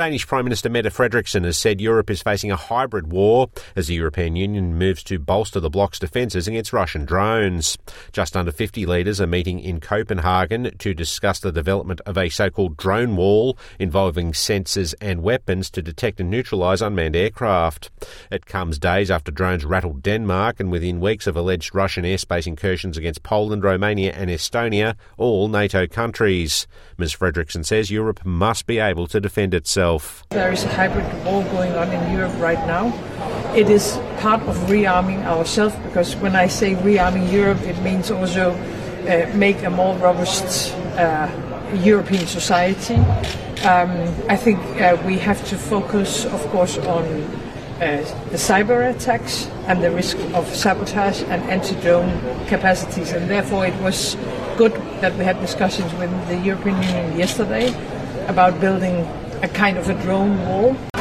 Danish Prime Minister Mette Frederiksen has said Europe is facing a hybrid war as the European Union moves to bolster the bloc's defences against Russian drones. Just under 50 leaders are meeting in Copenhagen to discuss the development of a so-called drone wall involving sensors and weapons to detect and neutralise unmanned aircraft. It comes days after drones rattled Denmark and within weeks of alleged Russian airspace incursions against Poland, Romania and Estonia, all NATO countries. Ms Frederiksen says Europe must be able to defend itself. There is a hybrid war going on in Europe right now. It is part of rearming ourselves, because when I say rearming Europe, it means also make a more robust European society. I think we have to focus, of course, on the cyber attacks and the risk of sabotage and anti-drone capacities, and therefore it was good that we had discussions with the European Union yesterday about building a kind of a drone wall.